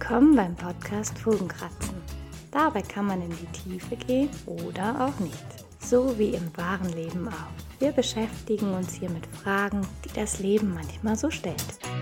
Willkommen beim Podcast Fugenkratzen. Dabei kann man in die Tiefe gehen oder auch nicht. So wie im wahren Leben auch. Wir beschäftigen uns hier mit Fragen, die das Leben manchmal so stellt.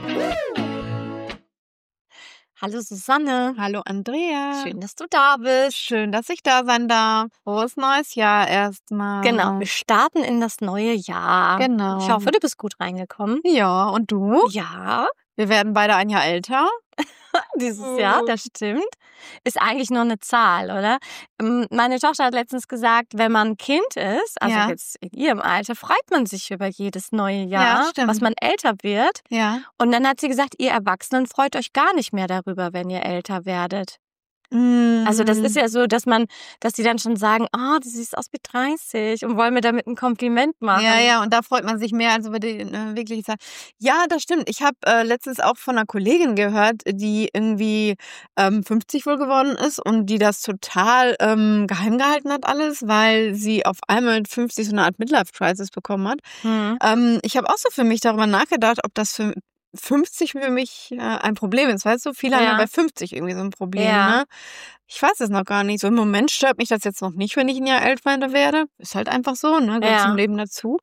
Hallo Susanne. Hallo Andrea. Schön, dass du da bist. Schön, dass ich da sein darf. Frohes neues Jahr erstmal. Genau, wir starten in das neue Jahr. Genau. Ich hoffe, du bist gut reingekommen. Ja, und du? Ja, Wir werden beide ein Jahr älter. dieses Jahr, das stimmt. Ist eigentlich nur eine Zahl, oder? Meine Tochter hat letztens gesagt, wenn man Kind ist, also Ja. jetzt in ihrem Alter, freut man sich über jedes neue Ja, Jahr, stimmt. was man älter wird. Ja. Und dann hat sie gesagt, ihr Erwachsenen freut euch gar nicht mehr darüber, wenn ihr älter werdet. Also das ist ja so, dass die dann schon sagen, du siehst aus wie 30 und wollen mir damit ein Kompliment machen. Ja, und da freut man sich mehr, als über die wirklich sagt. Ja, das stimmt. Ich habe letztens auch von einer Kollegin gehört, die irgendwie 50 wohl geworden ist und die das total geheim gehalten hat alles, weil sie auf einmal mit 50 so eine Art Midlife-Crisis bekommen hat. Ich habe auch so für mich darüber nachgedacht, ob das für 50 für mich ein Problem ist, weißt du? Viele haben ja bei 50 irgendwie so ein Problem, Ja. ne? Ich weiß es noch gar nicht. So im Moment stört mich das jetzt noch nicht, wenn ich ein Jahr älter werde. Ist halt einfach so, ne? Gehört Ja. zum Leben dazu.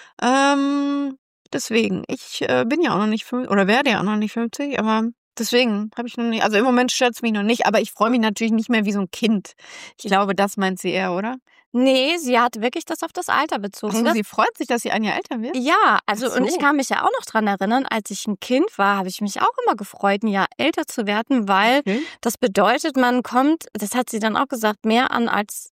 Deswegen, ich bin ja auch noch nicht 50 oder werde ja auch noch nicht 50, aber deswegen habe ich noch nicht, also im Moment stört es mich noch nicht, aber ich freue mich natürlich nicht mehr wie so ein Kind. Ich glaube, das meint sie eher, oder? Nee, sie hat wirklich das auf das Alter bezogen. Also Das- sie freut sich, dass sie ein Jahr älter wird? Ja, also Ach so. und ich kann mich ja auch noch dran erinnern, als ich ein Kind war, habe ich mich auch immer gefreut, ein Jahr älter zu werden, weil Okay. das bedeutet, man kommt, das hat sie dann auch gesagt, mehr ans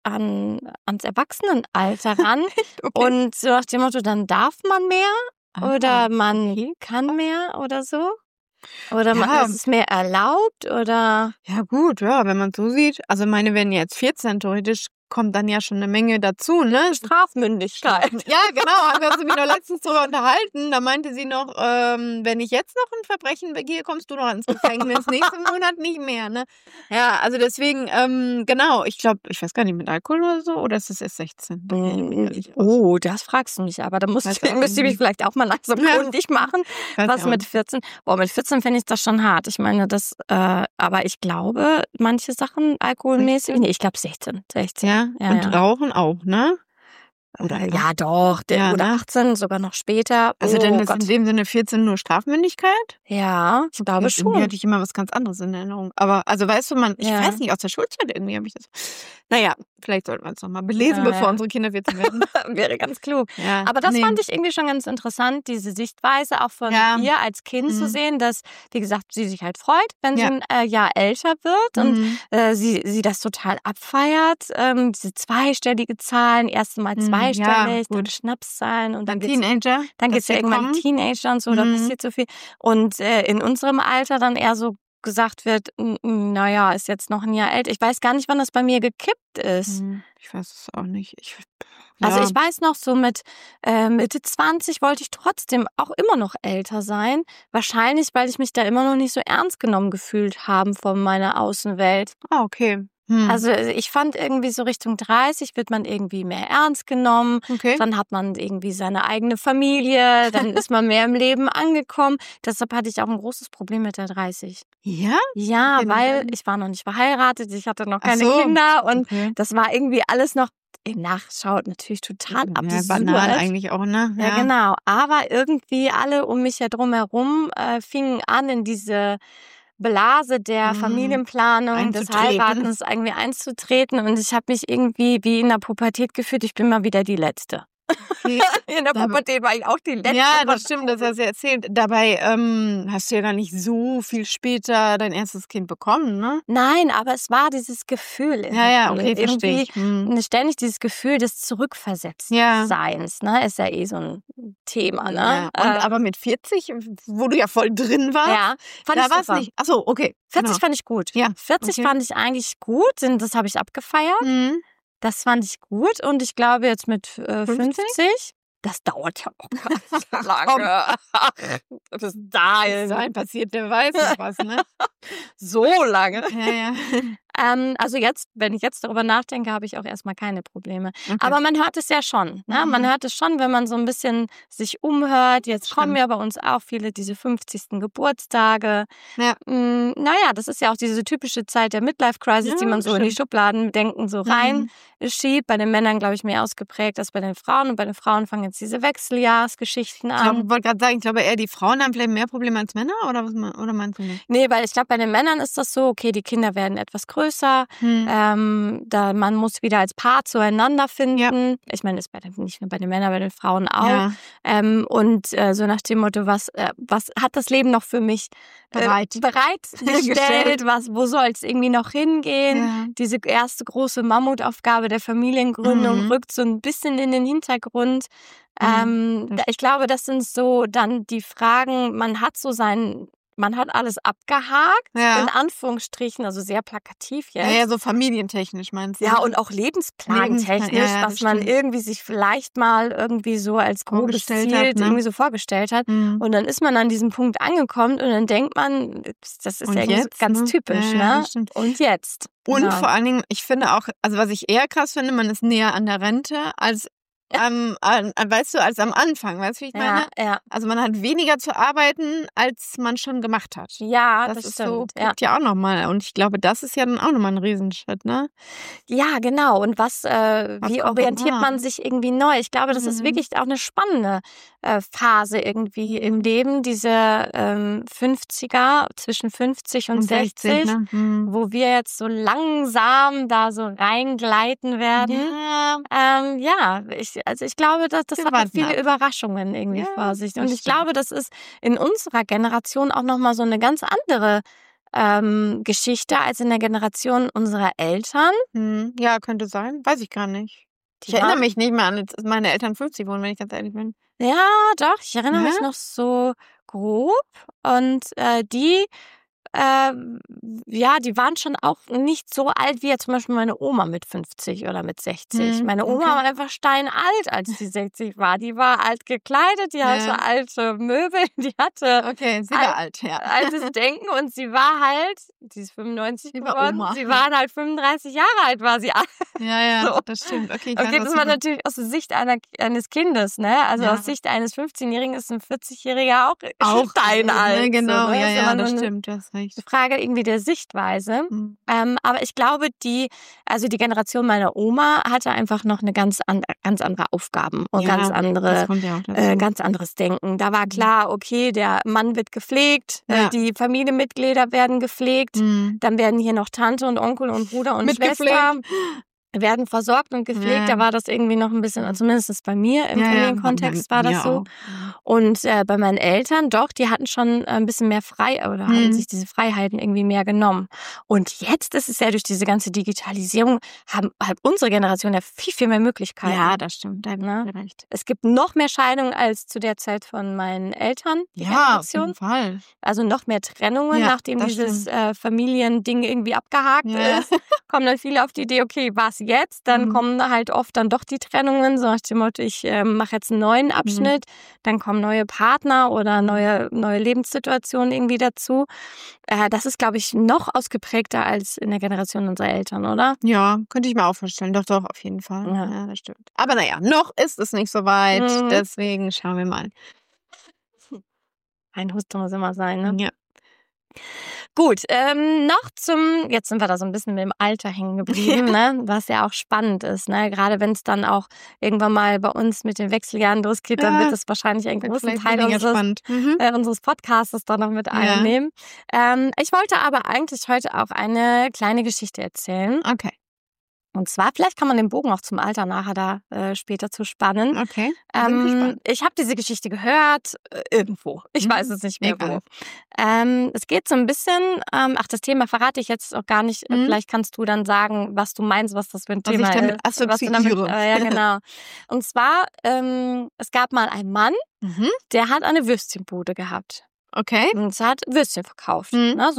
Erwachsenenalter ran. Okay. Und so nach dem Motto, dann darf man mehr oder man okay. kann mehr oder so. Oder Ja. ist es mehr erlaubt oder Ja gut, ja, wenn man so sieht. Also meine werden jetzt 14, theoretisch kommt dann ja schon eine Menge dazu, ne? Strafmündigkeit. Ja, genau, haben wir uns nämlich noch letztens drüber unterhalten. Da meinte sie noch, wenn ich jetzt noch ein Verbrechen begehe, kommst du noch ins Gefängnis. Nächsten Monat nicht mehr, ne? Ja, also deswegen, genau, ich glaube, ich weiß gar nicht, mit Alkohol oder so, oder ist das erst 16? Da kenn ich mich gar nicht aus. Oh, das fragst du mich aber. Da Weiß auch müsste ich mich nicht. vielleicht auch mal langsam Ja. kundig machen. Weiß Was ja auch mit nicht. 14? Boah, mit 14 finde ich das schon hart. Ich meine, aber ich glaube, manche Sachen alkoholmäßig. 16? Nee, ich glaube 16. 16. Ja, Ja, und ja. Rauchen auch, ne? Oder ja, doch. Ja, Oder ne? 18, sogar noch später. Also Oh denn ist Gott. in dem Sinne 14 nur Strafmündigkeit? Ja, ich glaube Irgendwie schon. hatte ich immer was ganz anderes in Erinnerung. Aber, also weißt du, ich Ja. weiß nicht, aus der Schulzeit irgendwie habe ich das. Naja, vielleicht sollten wir uns nochmal belesen, Ja, bevor ja. unsere Kinder 14 werden. Wäre ganz klug. Ja, Aber das nee. fand ich irgendwie schon ganz interessant, diese Sichtweise auch von Ja. ihr als Kind zu Mhm. sehen, dass, wie gesagt, sie sich halt freut, wenn Ja. sie ein Jahr älter wird und Mhm. sie das total abfeiert. Diese zweistellige Zahlen, erst mal Mhm, zweistellig, ja, dann gut. Schnapszahlen und dann Dann geht's Teenager. dann dass geht's ja die irgendwann kommen. Teenager und so, da Mhm. passiert so viel. Und in unserem Alter dann eher so gesagt wird, naja, ist jetzt noch ein Jahr älter. Ich weiß gar nicht, wann das bei mir gekippt ist. Ich weiß es auch nicht. Also Ja. ich weiß noch, so mit Mitte 20 wollte ich trotzdem auch immer noch älter sein. Wahrscheinlich, weil ich mich da immer noch nicht so ernst genommen gefühlt habe von meiner Außenwelt. Ah, okay. Also ich fand irgendwie so Richtung 30 wird man irgendwie mehr ernst genommen. Okay. Dann hat man irgendwie seine eigene Familie, dann ist man mehr im Leben angekommen. Deshalb hatte ich auch ein großes Problem mit der 30. Ja? Ja, Okay, weil dann- ich war noch nicht verheiratet, ich hatte noch Ach keine so. Kinder und Okay. das war irgendwie alles noch im Nachschau natürlich total Ja, absurd. banal eigentlich auch, ne? Ja, genau. Aber irgendwie alle um mich herum fingen an, in diese Blase der Familienplanung, des Einzutreten. Heiratens irgendwie einzutreten. Und ich habe mich irgendwie wie in der Pubertät gefühlt, ich bin mal wieder die Letzte. Okay. In der Aber- Pubertät war ich auch die Letzte. Ja, von das stimmt, das hast du ja erzählt. Dabei hast du ja gar nicht so viel später dein erstes Kind bekommen, ne? Nein, aber es war dieses Gefühl. Ja, irgendwie. okay, verstehe ich. Ständig dieses Gefühl des Zurückversetztseins, ne? Ist ja eh so ein Thema, ne? Ja. Und aber mit 40, wo du ja voll drin warst, ja, fand da ich war es super. nicht. Achso, okay. 40 genau. fand ich gut. Ja, 40 okay. fand ich eigentlich gut, das habe ich abgefeiert. Mhm. Das fand ich gut und ich glaube jetzt mit 50, 50? das dauert ja auch ganz lange. Bis dahin. Sein passiert, der weiß nicht was, ne? So lange. Ja, ja. Also jetzt, wenn ich jetzt darüber nachdenke, habe ich auch erstmal keine Probleme. Okay. Aber man hört es ja schon. Ne? Man hört es schon, wenn man so ein bisschen sich umhört. Jetzt kommen ja bei uns auch viele diese 50. Geburtstage. Ja. Naja, das ist ja auch diese typische Zeit der Midlife-Crisis, die man so in die Schubladen denken, so reinschiebt. Bei den Männern, glaube ich, mehr ausgeprägt als bei den Frauen. Und bei den Frauen fangen jetzt diese Wechseljahrsgeschichten an. Ich wollte gerade sagen, ich glaube eher, die Frauen haben vielleicht mehr Probleme als Männer, oder meinst du nicht? Nee, weil ich glaube, bei den Männern ist das so, okay, die Kinder werden etwas größer. Man muss wieder als Paar zueinander finden. Ja. Ich meine, das ist nicht nur bei den Männern, bei den Frauen auch. Ja. Und so nach dem Motto, was hat das Leben noch für mich bereitgestellt? Wo soll es irgendwie noch hingehen? Ja. Diese erste große Mammutaufgabe der Familiengründung rückt so ein bisschen in den Hintergrund. Ich glaube, das sind so dann die Fragen, man hat alles abgehakt, in Anführungsstrichen, also sehr plakativ jetzt. Ja, so familientechnisch meinst du? Ja, und auch lebensplantechnisch, was man irgendwie sich vielleicht mal irgendwie so als grobes Ziel irgendwie so vorgestellt hat. Und dann ist man an diesem Punkt angekommen und dann denkt man, das ist ja irgendwie so ganz typisch, ne? Und jetzt. Und vor allen Dingen, ich finde auch, also was ich eher krass finde, man ist näher an der Rente als weißt du, als am Anfang, weißt du, wie ich meine? Ja. Also man hat weniger zu arbeiten, als man schon gemacht hat. Ja, das ist stimmt. So, ja auch nochmal. Und ich glaube, das ist ja dann auch nochmal ein Riesenschritt, ne? Ja, genau. Und wie orientiert man sich irgendwie neu? Ich glaube, das ist wirklich auch eine spannende Phase irgendwie im Leben, diese 50er, zwischen 50 und 60, ne? Wo wir jetzt so langsam da so reingleiten werden. Ich glaube, das hat viele Überraschungen irgendwie vor sich. Und ich glaube, das ist in unserer Generation auch nochmal so eine ganz andere Geschichte als in der Generation unserer Eltern. Ja, könnte sein. Weiß ich gar nicht. Ich erinnere mich nicht mehr an, als meine Eltern 50 wurden, wenn ich ganz ehrlich bin. Ja, doch. Ich erinnere mich noch so grob. Und die waren schon auch nicht so alt wie jetzt zum Beispiel meine Oma mit 50 oder mit 60. Meine Oma war einfach steinalt, als die 60 war. Die war alt gekleidet, die hatte alte Möbel, die hatte altes Denken und sie war halt, die ist 95 geworden, sie war halt 35 Jahre alt, war sie alt. Ja, so. Das stimmt. Okay, das war natürlich aus der Sicht eines Kindes, ne? Also aus Sicht eines 15-Jährigen ist ein 40-Jähriger auch steinalt. Ne, genau, so, ne? Das stimmt, das recht. Die Frage irgendwie der Sichtweise. Aber ich glaube, die Generation meiner Oma hatte einfach noch eine ganz andere Aufgaben und ganz anderes Denken. Da war klar, okay, der Mann wird gepflegt, die Familienmitglieder werden gepflegt, dann werden hier noch Tante und Onkel und Bruder und Schwester werden versorgt und gepflegt. Da war das irgendwie noch ein bisschen, zumindest bei mir im Familienkontext war das so. Auch. Und bei meinen Eltern, doch, die hatten schon ein bisschen mehr haben sich diese Freiheiten irgendwie mehr genommen. Und jetzt ist es ja durch diese ganze Digitalisierung, hat unsere Generation ja viel, viel mehr Möglichkeiten. Ja, das stimmt, da habe ich recht. Es gibt noch mehr Scheidungen als zu der Zeit von meinen Eltern. Ja, auf jeden Fall. Also noch mehr Trennungen, nachdem dieses Familiending irgendwie abgehakt ist. Kommen dann viele auf die Idee, okay, was jetzt? Dann kommen halt oft dann doch die Trennungen, so nach dem Motto, ich mache jetzt einen neuen Abschnitt, dann kommen neue Partner oder neue Lebenssituationen irgendwie dazu. Das ist, glaube ich, noch ausgeprägter als in der Generation unserer Eltern, oder? Ja, könnte ich mir auch vorstellen. Doch, auf jeden Fall. Ja, das stimmt. Aber naja, noch ist es nicht so weit, deswegen schauen wir mal. Ein Husten muss immer sein, ne? Ja. Gut, jetzt sind wir da so ein bisschen mit dem Alter hängen geblieben, ne? Was ja auch spannend ist, ne? Gerade wenn es dann auch irgendwann mal bei uns mit den Wechseljahren losgeht, dann wird es wahrscheinlich einen großen Teil unseres Podcasts da noch mit einnehmen. Ich wollte aber eigentlich heute auch eine kleine Geschichte erzählen. Okay. Und zwar, vielleicht kann man den Bogen auch zum Alter nachher da später zu spannen. Okay. Ich habe diese Geschichte gehört, irgendwo. Ich weiß es nicht mehr wo. Es geht so ein bisschen, das Thema verrate ich jetzt auch gar nicht. Vielleicht kannst du dann sagen, was du meinst, was das für ein Thema ist. Was du damit ja, genau. Und zwar, es gab mal einen Mann, der hat eine Würstchenbude gehabt. Okay. Und hat Würstchen verkauft. Ne? So eine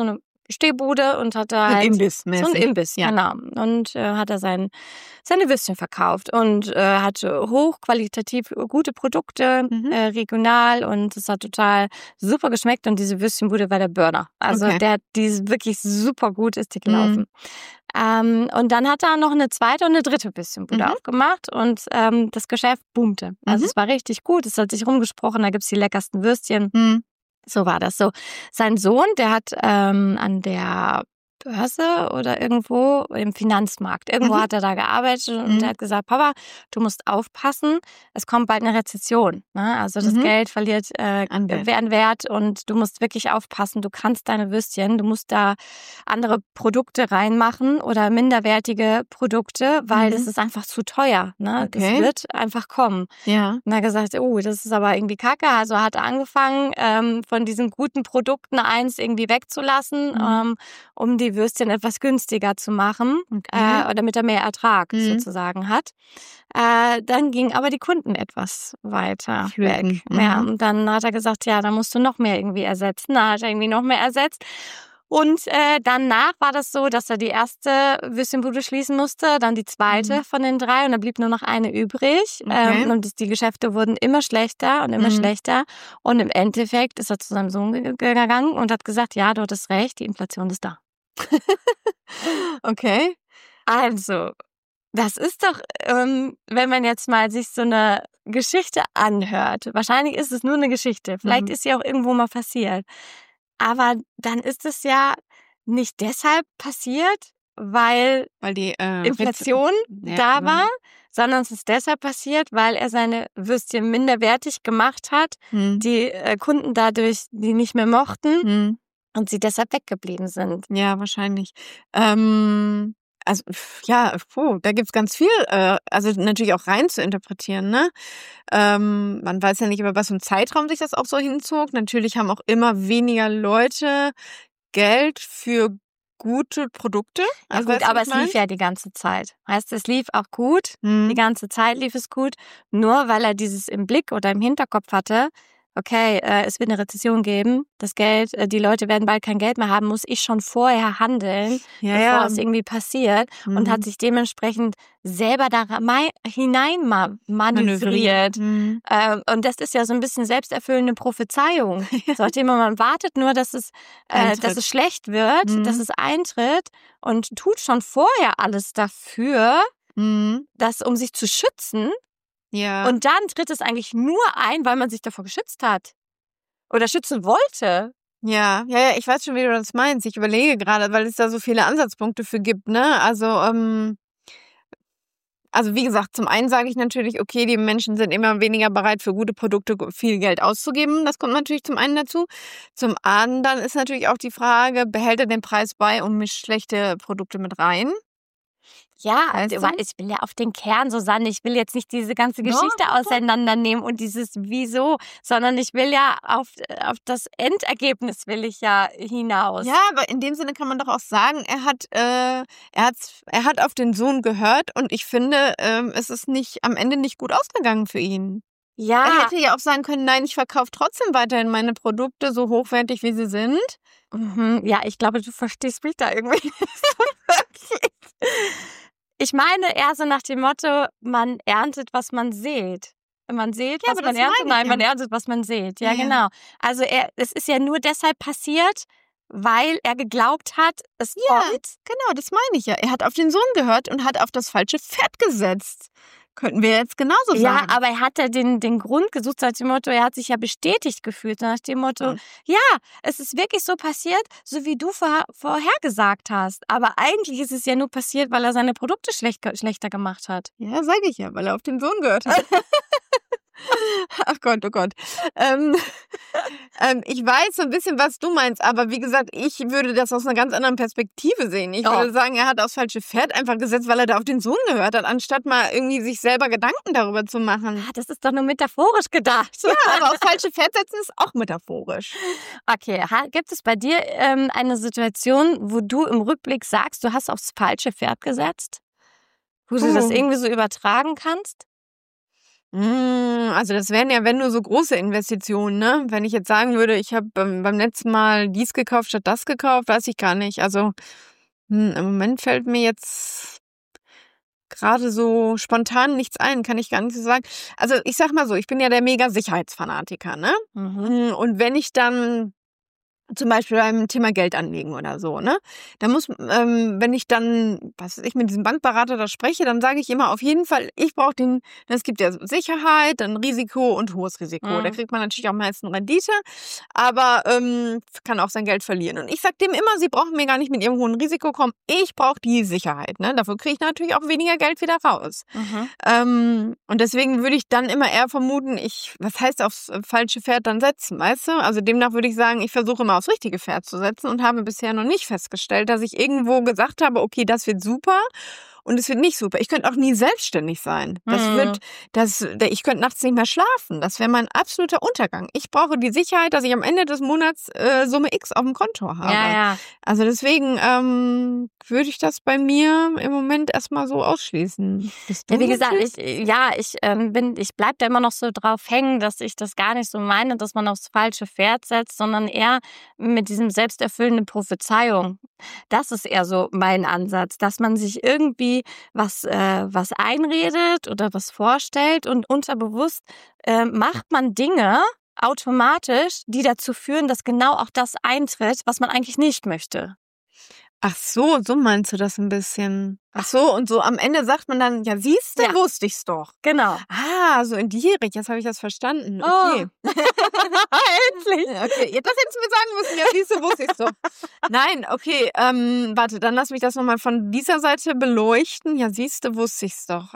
Stehbude und hat da Ein halt Imbiss so ein mäßig. Imbiss, Ja. genau. Und hat da seine Würstchen verkauft und hatte hochqualitativ gute Produkte, regional, und es hat total super geschmeckt und diese Würstchenbude war der Burner. Also Okay. die ist wirklich super gut ist die gelaufen. Und dann hat er noch eine zweite und eine dritte Würstchenbude aufgemacht und das Geschäft boomte. Also es war richtig gut, es hat sich rumgesprochen, da gibt's die leckersten Würstchen. So war das so. Sein Sohn, der hat an der Börse oder irgendwo im Finanzmarkt, irgendwo hat er da gearbeitet und der hat gesagt, Papa, du musst aufpassen, es kommt bald eine Rezession. Ne? Also das Geld verliert an Wert und du musst wirklich aufpassen, du kannst deine Würstchen, du musst da andere Produkte reinmachen oder minderwertige Produkte, weil das ist einfach zu teuer. Ne? Das wird einfach kommen. Ja. Und er hat gesagt, oh, das ist aber irgendwie kacke. Also hat er angefangen, von diesen guten Produkten eins irgendwie wegzulassen, um die Würstchen etwas günstiger zu machen, damit er mehr Ertrag sozusagen hat. Dann gingen aber die Kunden etwas weiter weg. Ja, und dann hat er gesagt, ja, da musst du noch mehr irgendwie ersetzen. Da hat er irgendwie noch mehr ersetzt. Und danach war das so, dass er die erste Würstchenbude schließen musste, dann die zweite von den 3 und da blieb nur noch eine übrig. Und die Geschäfte wurden immer schlechter und immer schlechter. Und im Endeffekt ist er zu seinem Sohn gegangen und hat gesagt, ja, du hattest recht, die Inflation ist da. Okay. Also, das ist doch, wenn man jetzt mal sich so eine Geschichte anhört, wahrscheinlich ist es nur eine Geschichte, vielleicht ist sie auch irgendwo mal passiert, aber dann ist es ja nicht deshalb passiert, weil die Inflation da war, sondern es ist deshalb passiert, weil er seine Würstchen minderwertig gemacht hat, die Kunden dadurch die nicht mehr mochten und sie deshalb weggeblieben sind. Ja, wahrscheinlich. Also, ja, da gibt's ganz viel, also natürlich auch rein zu interpretieren, ne? Man weiß ja nicht, über was für einen Zeitraum sich das auch so hinzog. Natürlich haben auch immer weniger Leute Geld für gute Produkte. Ja Also, gut, weißt du, aber was es ich lief ja die ganze Zeit. Heißt, es lief auch gut, die ganze Zeit lief es gut, nur weil er dieses im Blick oder im Hinterkopf hatte, okay, es wird eine Rezession geben, das Geld, die Leute werden bald kein Geld mehr haben, muss ich schon vorher handeln, bevor es irgendwie passiert und hat sich dementsprechend selber da hinein manövriert. Und das ist ja so ein bisschen selbsterfüllende Prophezeiung. So, nachdem man wartet nur, dass es schlecht wird, dass es eintritt und tut schon vorher alles dafür, das um sich zu schützen. Ja. Und dann tritt es eigentlich nur ein, weil man sich davor geschützt hat. Oder schützen wollte. Ja, ich weiß schon, wie du das meinst. Ich überlege gerade, weil es da so viele Ansatzpunkte für gibt, ne? Also wie gesagt, zum einen sage ich natürlich, okay, die Menschen sind immer weniger bereit, für gute Produkte viel Geld auszugeben. Das kommt natürlich zum einen dazu. Zum anderen ist natürlich auch die Frage, behält er den Preis bei und mischt schlechte Produkte mit rein? Ja, ich will ja auf den Kern, Susanne, ich will jetzt nicht diese ganze Geschichte auseinandernehmen und dieses Wieso, sondern ich will ja auf das Endergebnis will ich ja hinaus. Ja, aber in dem Sinne kann man doch auch sagen, er hat auf den Sohn gehört und ich finde, es ist am Ende nicht gut ausgegangen für ihn. Ja. Er hätte ja auch sagen können, nein, ich verkaufe trotzdem weiterhin meine Produkte so hochwertig, wie sie sind. Ja, ich glaube, du verstehst mich da irgendwie nicht so wirklich. Ich meine eher so nach dem Motto, man erntet, was man sät. Man sät, was man erntet. Nein, man erntet, was man sät. Ja, genau. Also es ist ja nur deshalb passiert, weil er geglaubt hat, es kommt. Genau, das meine ich ja. Er hat auf den Sohn gehört und hat auf das falsche Pferd gesetzt. Könnten wir jetzt genauso sagen. Ja, aber er hat ja den Grund gesucht, nach dem Motto, er hat sich ja bestätigt gefühlt, nach dem Motto, ja, es ist wirklich so passiert, so wie du vorhergesagt hast. Aber eigentlich ist es ja nur passiert, weil er seine Produkte schlechter gemacht hat. Ja, sage ich ja, weil er auf den Sohn gehört hat. Ach Gott, oh Gott. Ich weiß so ein bisschen, was du meinst, aber wie gesagt, ich würde das aus einer ganz anderen Perspektive sehen. Ich würde sagen, er hat aufs falsche Pferd einfach gesetzt, weil er da auf den Sohn gehört hat, anstatt mal irgendwie sich selber Gedanken darüber zu machen. Das ist doch nur metaphorisch gedacht. Ja, aber aufs falsche Pferd setzen ist auch metaphorisch. Okay, gibt es bei dir eine Situation, wo du im Rückblick sagst, du hast aufs falsche Pferd gesetzt? Wo du das irgendwie so übertragen kannst? Also das wären ja, wenn nur so große Investitionen, ne? Wenn ich jetzt sagen würde, ich habe beim letzten Mal dies gekauft statt das gekauft, weiß ich gar nicht. Also im Moment fällt mir jetzt gerade so spontan nichts ein, kann ich gar nicht so sagen. Also ich sag mal so, ich bin ja der mega Sicherheitsfanatiker, ne? Und wenn ich dann zum Beispiel beim Thema Geld anlegen oder so, ne? Da muss, wenn ich dann, was weiß ich, mit diesem Bankberater da spreche, dann sage ich immer auf jeden Fall, ich brauche es gibt ja Sicherheit, dann Risiko und hohes Risiko. Da kriegt man natürlich auch meistens Rendite, aber kann auch sein Geld verlieren. Und ich sage dem immer, sie brauchen mir gar nicht mit ihrem hohen Risiko kommen, ich brauche die Sicherheit, ne? Dafür kriege ich natürlich auch weniger Geld wieder raus. Und deswegen würde ich dann immer eher vermuten, was heißt aufs falsche Pferd dann setzen, weißt du? Also demnach würde ich sagen, ich versuche immer aufs richtige Pferd zu setzen und habe bisher noch nicht festgestellt, dass ich irgendwo gesagt habe, okay, das wird super und es wird nicht super. Ich könnte auch nie selbstständig sein. Ich könnte nachts nicht mehr schlafen. Das wäre mein absoluter Untergang. Ich brauche die Sicherheit, dass ich am Ende des Monats Summe X auf dem Konto habe. Ja. Also deswegen würde ich das bei mir im Moment erstmal so ausschließen. Ja, wie gesagt, ich bleib da immer noch so drauf hängen, dass ich das gar nicht so meine, dass man aufs falsche Pferd setzt, sondern eher mit diesem selbsterfüllenden Prophezeiung. Das ist eher so mein Ansatz, dass man sich irgendwie was einredet oder was vorstellt und unterbewusst macht man Dinge automatisch, die dazu führen, dass genau auch das eintritt, was man eigentlich nicht möchte. Ach so meinst du das ein bisschen. Ach so, und so am Ende sagt man dann, ja siehst du, wusste ich's doch. Genau. Ah, so in die Richtung, jetzt habe ich das verstanden. Okay. Endlich. Okay, das hättest du mir sagen müssen, ja siehst du, wusste ich's doch. Nein, okay, warte, dann lass mich das nochmal von dieser Seite beleuchten. Ja siehst du, wusste ich's doch.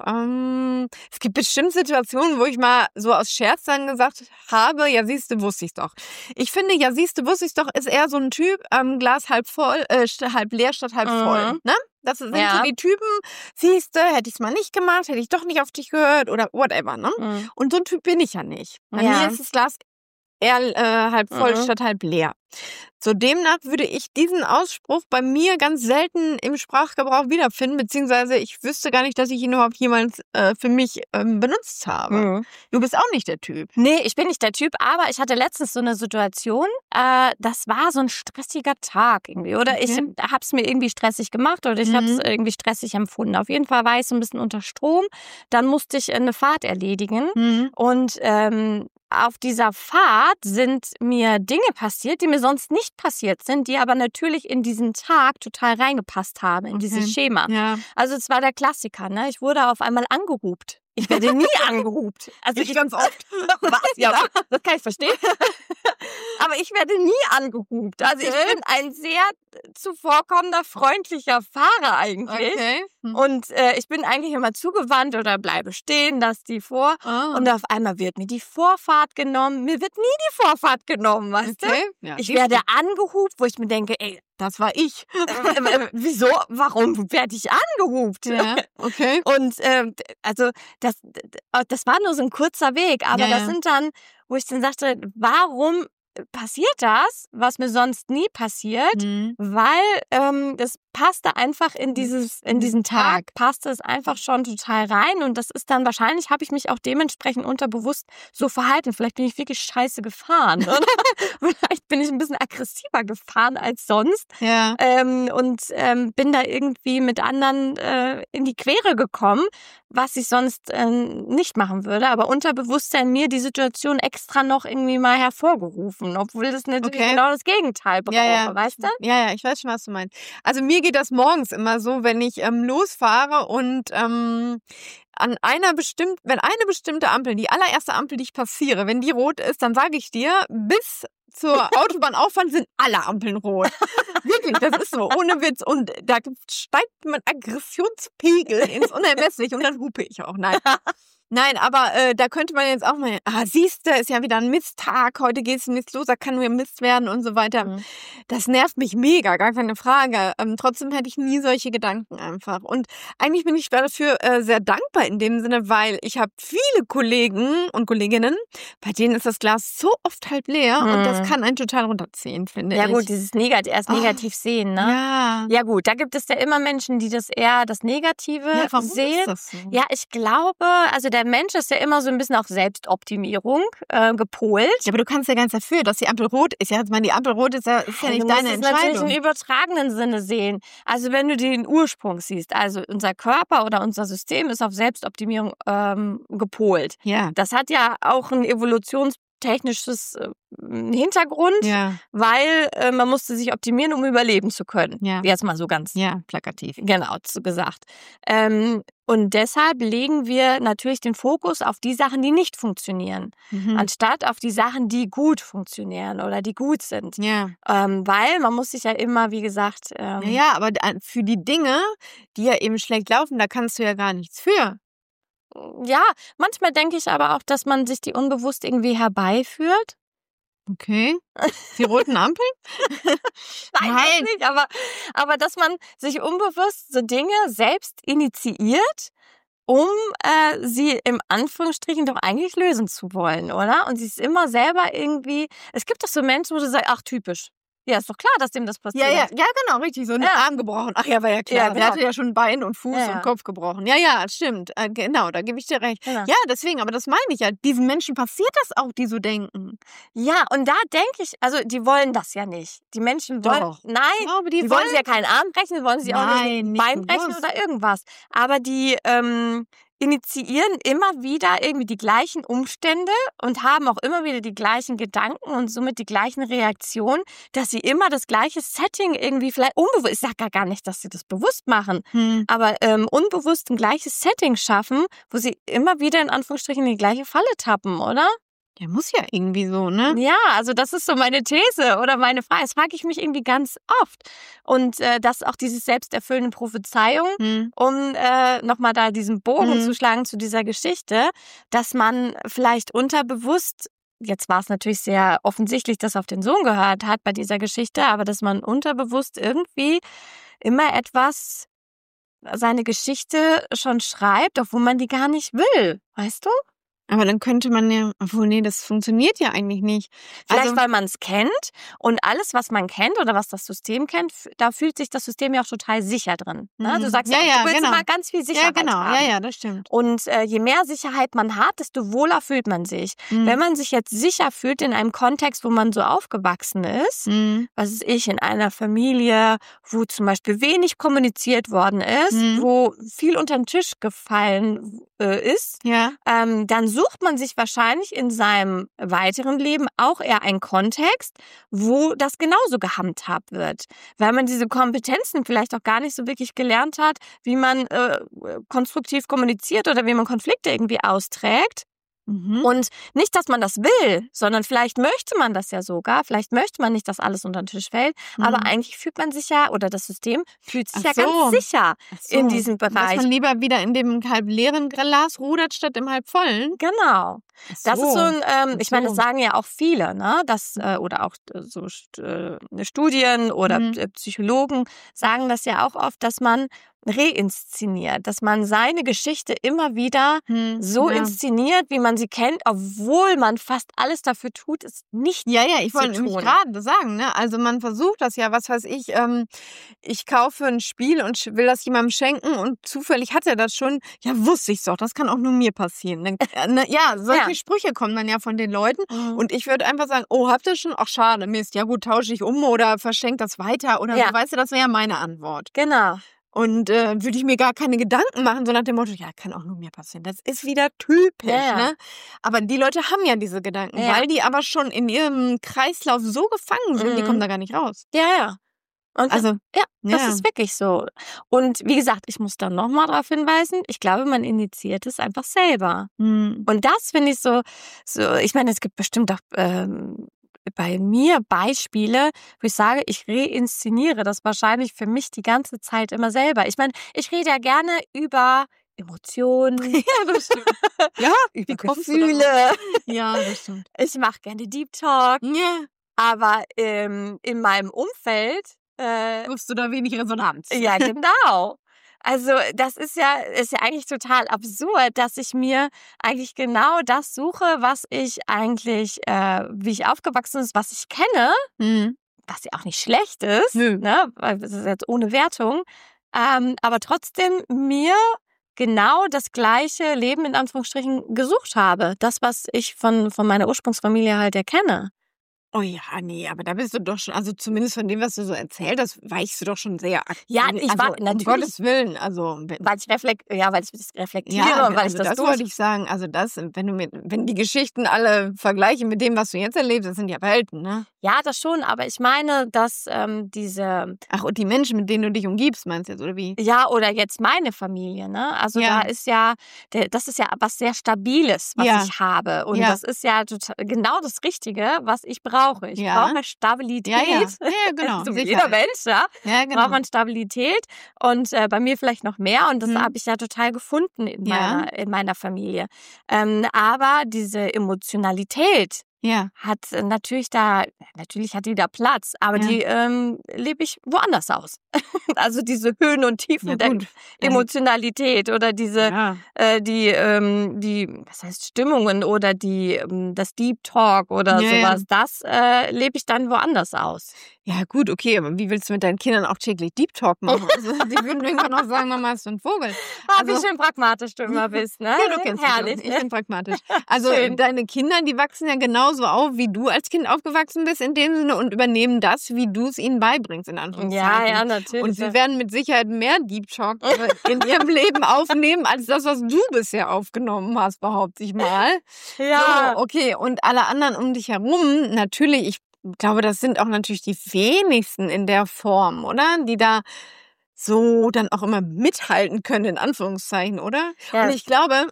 Es gibt bestimmt Situationen, wo ich mal so aus Scherz dann gesagt habe, ja siehst du, wusste ich's doch. Ich finde, ja siehst du, wusste ich's doch, ist eher so ein Typ, Glas halb voll, halb leer statt halb voll, ne? Das sind so die Typen, siehste, hätte ich es mal nicht gemacht, hätte ich doch nicht auf dich gehört oder whatever, ne? Und so ein Typ bin ich ja nicht. Bei mir ist das Glas eher halb voll statt halb leer. So demnach würde ich diesen Ausspruch bei mir ganz selten im Sprachgebrauch wiederfinden, beziehungsweise ich wüsste gar nicht, dass ich ihn überhaupt jemals für mich benutzt habe. Du bist auch nicht der Typ. Nee, ich bin nicht der Typ, aber ich hatte letztens so eine Situation, das war so ein stressiger Tag irgendwie. Oder ich habe es mir irgendwie stressig gemacht oder ich habe es irgendwie stressig empfunden. Auf jeden Fall war ich so ein bisschen unter Strom. Dann musste ich eine Fahrt erledigen und auf dieser Fahrt sind mir Dinge passiert, die mir sonst nicht passiert sind, die aber natürlich in diesen Tag total reingepasst haben, in dieses Schema. Ja. Also es war der Klassiker, ne? Ich wurde auf einmal angehupt. Ich werde nie angehupt. Also ich ganz oft. Was? Ja, das kann ich verstehen. Aber ich werde nie angehupt. Also ich bin ein sehr zuvorkommender, freundlicher Fahrer eigentlich. Okay. Und ich bin eigentlich immer zugewandt oder bleibe stehen, lasse die vor. Und auf einmal wird mir die Vorfahrt genommen. Mir wird nie die Vorfahrt genommen, weißt du? Ja, ich werde angehupt, wo ich mir denke, ey, das war ich. Wieso? Warum werde ich angehupt? Ja, okay. Und also das war nur so ein kurzer Weg, aber das sind dann, wo ich dann sagte, warum passiert das, was mir sonst nie passiert, weil das passte einfach in diesen Tag, passte es einfach schon total rein und das ist dann wahrscheinlich, habe ich mich auch dementsprechend unterbewusst so verhalten. Vielleicht bin ich wirklich scheiße gefahren oder vielleicht bin ich ein bisschen aggressiver gefahren als sonst und bin da irgendwie mit anderen in die Quere gekommen, was ich sonst nicht machen würde, aber Unterbewusstsein mir die Situation extra noch irgendwie mal hervorgerufen, obwohl das natürlich genau das Gegenteil brauche, weißt du? Ja, ich weiß schon, was du meinst. Also mir geht das morgens immer so, wenn ich losfahre und wenn eine bestimmte Ampel, die allererste Ampel, die ich passiere, wenn die rot ist, dann sage ich dir, bis zur Autobahnauffahrt sind alle Ampeln rot. Wirklich, das ist so, ohne Witz. Und da steigt mein Aggressionspegel ins Unermessliche und dann hupe ich auch. Nein, aber da könnte man jetzt auch mal, siehste, ist ja wieder ein Misttag, heute geht's Mist los, da kann nur Mist werden und so weiter. Das nervt mich mega, gar keine Frage. Trotzdem hätte ich nie solche Gedanken einfach. Und eigentlich bin ich dafür sehr dankbar in dem Sinne, weil ich habe viele Kollegen und Kolleginnen, bei denen ist das Glas so oft halb leer und das kann einen total runterziehen, finde ich. Ja gut, dieses negativ sehen, ne? Ja gut, da gibt es ja immer Menschen, die das eher das Negative sehen. Ist das so? Ja, ich glaube, also der der Mensch ist ja immer so ein bisschen auf Selbstoptimierung gepolt. Ja, aber du kannst ja ganz dafür, dass die Ampel rot ist. Ja, ich meine, die Ampel rot ist ja nicht deine Entscheidung. Natürlich im übertragenen Sinne sehen. Also wenn du den Ursprung siehst, also unser Körper oder unser System ist auf Selbstoptimierung gepolt. Ja. Das hat ja auch ein evolutionstechnisches Hintergrund, weil man musste sich optimieren, um überleben zu können. Ja. Jetzt mal so ganz plakativ. Genau, gesagt. Und deshalb legen wir natürlich den Fokus auf die Sachen, die nicht funktionieren, anstatt auf die Sachen, die gut funktionieren oder die gut sind. Ja. Weil man muss sich ja immer, wie gesagt... ja, aber für die Dinge, die ja eben schlecht laufen, da kannst du ja gar nichts für. Ja, manchmal denke ich aber auch, dass man sich die unbewusst irgendwie herbeiführt. Okay. Die roten Ampeln? Nein, das nicht, aber dass man sich unbewusst so Dinge selbst initiiert, um sie im Anführungsstrichen doch eigentlich lösen zu wollen, oder? Und sie ist immer selber irgendwie... Es gibt doch so Menschen, wo du sagst, ach, typisch. Ja, ist doch klar, dass dem das passiert. Ja, genau, richtig. So einen Arm gebrochen. Ach ja, war ja klar. Ja, genau. Der hatte ja schon Bein und Fuß und Kopf gebrochen. Ja, stimmt. Genau, da gebe ich dir recht. Genau. Ja, deswegen, aber das meine ich ja. Diesen Menschen passiert das auch, die so denken. Ja, und da denke ich, also die wollen das ja nicht. Die Menschen wollen... Doch. Nein, glaube, die wollen sich ja keinen Arm brechen, die wollen sich auch nicht ein Bein brechen oder irgendwas. Aber die... initiieren immer wieder irgendwie die gleichen Umstände und haben auch immer wieder die gleichen Gedanken und somit die gleichen Reaktionen, dass sie immer das gleiche Setting irgendwie vielleicht unbewusst, ich sage gar nicht, dass sie das bewusst machen, aber unbewusst ein gleiches Setting schaffen, wo sie immer wieder in Anführungsstrichen in die gleiche Falle tappen, oder? Ja, muss ja irgendwie so, ne? Ja, also das ist so meine These oder meine Frage. Das frage ich mich irgendwie ganz oft. Und das auch diese selbsterfüllende Prophezeiung, um nochmal da diesen Bogen zu schlagen zu dieser Geschichte, dass man vielleicht unterbewusst, jetzt war es natürlich sehr offensichtlich, dass er auf den Sohn gehört hat bei dieser Geschichte, aber dass man unterbewusst irgendwie immer etwas, seine Geschichte schon schreibt, obwohl man die gar nicht will, weißt du? Aber dann könnte man ja, obwohl, nee, das funktioniert ja eigentlich nicht. Vielleicht, weil man es kennt und alles, was man kennt oder was das System kennt, da fühlt sich das System ja auch total sicher drin. Ne? Du sagst du willst immer ganz viel Sicherheit haben. Ja, das stimmt. Und je mehr Sicherheit man hat, desto wohler fühlt man sich. Wenn man sich jetzt sicher fühlt in einem Kontext, wo man so aufgewachsen ist, was ist ich, in einer Familie, wo zum Beispiel wenig kommuniziert worden ist, wo viel unter den Tisch gefallen ist, dann sucht man sich wahrscheinlich in seinem weiteren Leben auch eher einen Kontext, wo das genauso gehandhabt wird. Weil man diese Kompetenzen vielleicht auch gar nicht so wirklich gelernt hat, wie man konstruktiv kommuniziert oder wie man Konflikte irgendwie austrägt. Und nicht, dass man das will, sondern vielleicht möchte man das ja sogar. Vielleicht möchte man nicht, dass alles unter den Tisch fällt. Aber eigentlich fühlt man sich ja, oder das System fühlt sich ja ganz sicher in diesem Bereich. Dass man lieber wieder in dem halb leeren Glas rudert, statt im halb vollen. Genau. Das ist so ein, ich meine, das sagen ja auch viele, ne? Das, oder auch so Studien oder Psychologen sagen das ja auch oft, dass man reinszeniert, dass man seine Geschichte immer wieder so inszeniert, wie man sie kennt, obwohl man fast alles dafür tut, es nicht zu tun. Ja, ich wollte nämlich gerade sagen, ne? Also man versucht das ja, was weiß ich, ich kaufe ein Spiel und will das jemandem schenken und zufällig hat er das schon, ja, wusste ich's doch, das kann auch nur mir passieren. Dann, solche Sprüche kommen dann ja von den Leuten und ich würde einfach sagen, oh, habt ihr schon? Ach, schade, Mist, ja gut, tausche ich um oder verschenke das weiter oder so, weißt du, das wäre ja meine Antwort. Genau. Und würde ich mir gar keine Gedanken machen, so nach dem Motto, ja, kann auch nur mir passieren. Das ist wieder typisch, ne? Aber die Leute haben ja diese Gedanken, weil die aber schon in ihrem Kreislauf so gefangen sind, die kommen da gar nicht raus. Ja. Und das ist wirklich so. Und wie gesagt, ich muss dann nochmal darauf hinweisen, ich glaube, man initiiert es einfach selber. Und das finde ich so, ich meine, es gibt bestimmt auch bei mir Beispiele, wo ich sage, ich reinszeniere das wahrscheinlich für mich die ganze Zeit immer selber. Ich meine, ich rede ja gerne über Emotionen. Ja, das stimmt. Ja, über Gefühle. Ja, das stimmt. Ich mache gerne Deep Talk. Ja. Aber in meinem Umfeld wirst du da wenig Resonanz. Ja, genau. Also das ist ja eigentlich total absurd, dass ich mir eigentlich genau das suche, was ich eigentlich, wie ich aufgewachsen ist, was ich kenne, was ja auch nicht schlecht ist, ne? Weil das ist jetzt ohne Wertung, aber trotzdem mir genau das gleiche Leben in Anführungsstrichen gesucht habe. Das, was ich von meiner Ursprungsfamilie halt erkenne. Oh ja, nee, aber da bist du doch schon, also zumindest von dem, was du so erzählt hast, weichst du doch schon sehr aktiv. Ja, ich war um natürlich, Gottes Willen, also weil ich das reflektiere ja, und weil also ich das wollte ich sagen, also wenn die Geschichten alle vergleichen mit dem, was du jetzt erlebst, das sind ja Welten, ne? Ja, das schon, aber ich meine, dass diese... Ach, und die Menschen, mit denen du dich umgibst, meinst du jetzt, oder wie? Ja, oder jetzt meine Familie, ne? Also Ja. da ist ja, das ist ja was sehr Stabiles, was Ja. ich habe. Und Ja. das ist ja genau das Richtige, was ich brauche. Ich Ja. brauche Stabilität. Ja, genau. So wie Sicherheit. jeder Mensch, ja. Ja, genau. Braucht man Stabilität und bei mir vielleicht noch mehr und das Mhm. habe ich ja total gefunden in Ja. meiner Familie. Aber diese Emotionalität Ja. hat natürlich hat die da Platz, aber Ja. die lebe ich woanders aus. Also diese Höhen und Tiefen Ja, der gut. Emotionalität oder diese Ja. die was heißt Stimmungen oder das Deep Talk oder Ja, sowas, das lebe ich dann woanders aus. Ja, gut, okay, aber wie willst du mit deinen Kindern auch täglich Deep Talk machen? Also, die würden irgendwann noch sagen, Mama ist so ein Vogel. Wie schön pragmatisch du immer bist, ne? Ja, du kennst mich Herrlich. doch. Ich bin pragmatisch. Also Schön. deine Kinder, die wachsen ja genauso auf, wie du als Kind aufgewachsen bist in dem Sinne und übernehmen das, wie du es ihnen beibringst, in Anführungszeichen. Ja, natürlich. Und sie werden mit Sicherheit mehr Deep Talk in ihrem Leben aufnehmen, als das, was du bisher aufgenommen hast, behaupte ich mal. Ja. So, okay, und alle anderen um dich herum, natürlich, ich glaube, das sind auch natürlich die wenigsten in der Form, oder? Die da so dann auch immer mithalten können, in Anführungszeichen, oder? Ja. Und ich glaube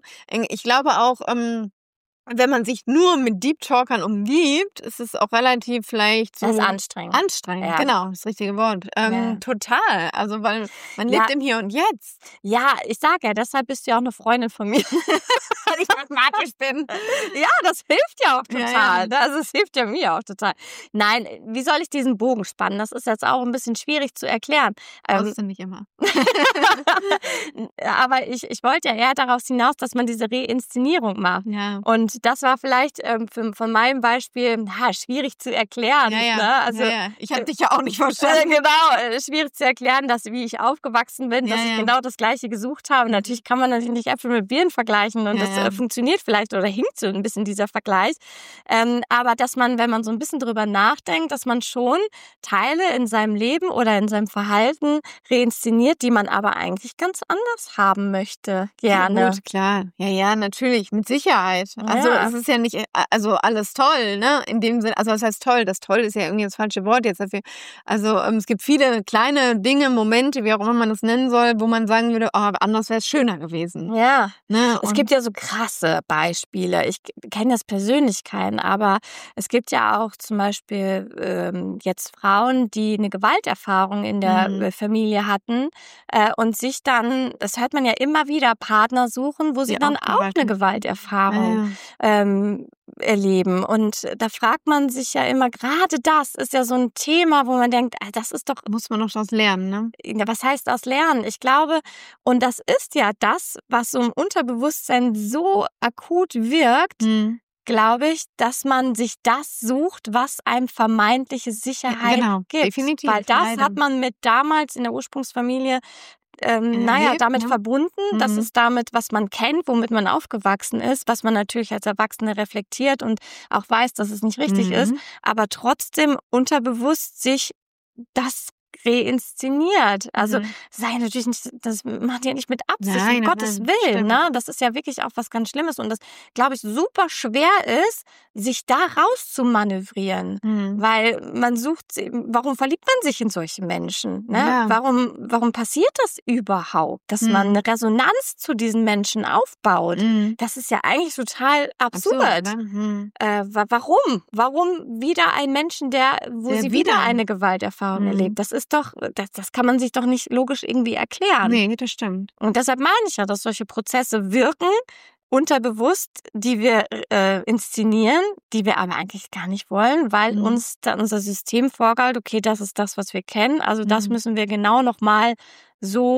auch, wenn man sich nur mit Deep Talkern umgibt, ist es auch relativ vielleicht so Das ist anstrengend. anstrengend. Ja. Genau, das richtige Wort. Ja. Total. Also, weil man lebt im Hier und Jetzt. Ja, ich sage ja, deshalb bist du ja auch eine Freundin von mir. Weil ich pragmatisch bin. Ja, das hilft ja auch total. Ja. Also es hilft ja mir auch total. Nein, wie soll ich diesen Bogen spannen? Das ist jetzt auch ein bisschen schwierig zu erklären. Brauchst du nicht immer. Aber ich wollte ja eher daraus hinaus, dass man diese Reinszenierung macht. Ja. Und das war vielleicht von meinem Beispiel schwierig zu erklären. Ja. Ne? Also, ja. Ich habe dich ja auch nicht verstanden. Genau, schwierig zu erklären, dass wie ich aufgewachsen bin, dass ich genau das Gleiche gesucht habe. Natürlich kann man natürlich nicht Äpfel mit Birnen vergleichen und das funktioniert vielleicht oder hinkt so ein bisschen dieser Vergleich. Aber dass man, wenn man so ein bisschen drüber nachdenkt, dass man schon Teile in seinem Leben oder in seinem Verhalten reinszeniert, die man aber eigentlich ganz anders haben möchte. Gerne. Ja, gut, klar. Ja, natürlich, mit Sicherheit. Also es ist ja nicht, also alles toll, ne? In dem Sinne, also was heißt toll? Das toll ist ja irgendwie das falsche Wort jetzt dafür. Also es gibt viele kleine Dinge, Momente, wie auch immer man das nennen soll, wo man sagen würde, anders wäre es schöner gewesen. Ja, Ne? es gibt ja so krasse Beispiele. Ich kenne das persönlich keinen, aber es gibt ja auch zum Beispiel jetzt Frauen, die eine Gewalterfahrung in der Familie hatten und sich dann, das hört man ja immer wieder, Partner suchen, wo sie dann auch eine Gewalterfahrung erleben. Und da fragt man sich ja immer, gerade das ist ja so ein Thema, wo man denkt, das ist doch... Muss man noch daraus lernen, ne? Was heißt aus Lernen? Ich glaube, und das ist ja das, was so im Unterbewusstsein so akut wirkt, glaube ich, dass man sich das sucht, was einem vermeintliche Sicherheit gibt. Definitiv. Weil das hat man mit damals in der Ursprungsfamilie damit verbunden. Das ist damit, was man kennt, womit man aufgewachsen ist, was man natürlich als Erwachsene reflektiert und auch weiß, dass es nicht richtig ist, aber trotzdem unterbewusst sich das reinszeniert. Also sei natürlich nicht, das macht ja nicht mit Absicht, um Gottes Willen. Ne? Das ist ja wirklich auch was ganz Schlimmes und das, glaube ich, super schwer ist, sich da rauszumanövrieren. Weil man sucht, warum verliebt man sich in solche Menschen? Ne? Ja. Warum passiert das überhaupt? Dass man eine Resonanz zu diesen Menschen aufbaut. Das ist ja eigentlich total absurd. Warum? Warum wieder ein Menschen, wo sie wieder eine Gewalterfahrung erlebt? Das ist doch, das kann man sich doch nicht logisch irgendwie erklären. Nee, das stimmt. Und deshalb meine ich ja, dass solche Prozesse wirken, unterbewusst, die wir inszenieren, die wir aber eigentlich gar nicht wollen, weil uns dann unser System vorgaut, okay, das ist das, was wir kennen, also das müssen wir genau nochmal so